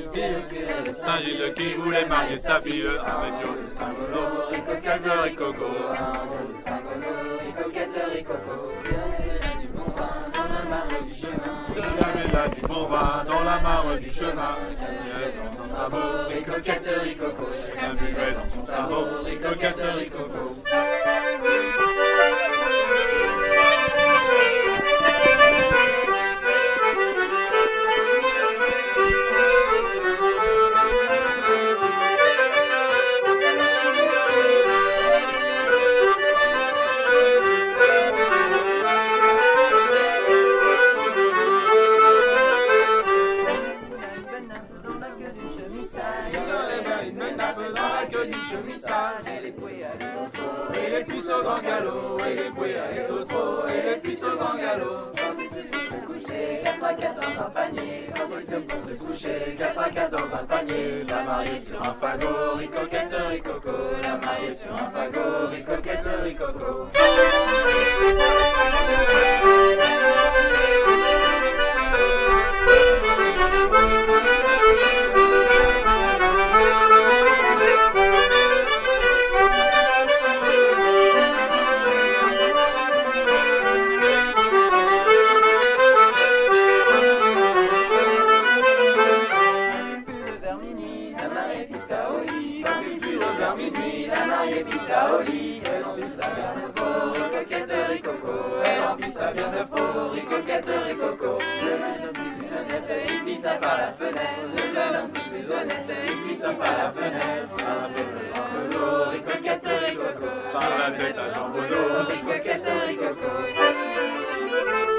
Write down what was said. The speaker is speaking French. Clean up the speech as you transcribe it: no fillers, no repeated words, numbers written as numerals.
Saint-Gilles qui voulait marier sa fille, Arénio de Saint-Golo, ricoquette, ricoco. Arénio de Saint-Golo, ricoquette, ricoco. Du bon vin dans la mare du chemin. Il y avait du bon vin dans la mare du chemin. Dans son sabot, Ricoquette, ricoco. chacun buvait dans son sabot, ricoquette, ricoco. Et les pouets allaient au trot, et les puces au grand galop, et les pouets allaient au trot, et les puces au grand galop. Quand il fait pour se coucher, 4 à 4 dans un panier. Quand il fait pour se coucher, 4 à 4 dans un panier. La mariée sur un fagot, ricoquette, ricoco. La mariée sur un fagot, ricoquette, ricoco. Quand il fut vers minuit, la mariée pissa au lit. Elle en pissa bien neuf faux, ricoquette, ricoco. Elle en pissa bien neuf faux, ricoquette, ricoco. Le jeune homme fut plus honnête, il pissa par la fenêtre. Le jeune homme fut plus honnête, il pissa par la fenêtre. Par la tête à Jean Belot, ricoquette, ricoco. Par la tête à Jean Belot, ricoquette, ricoco.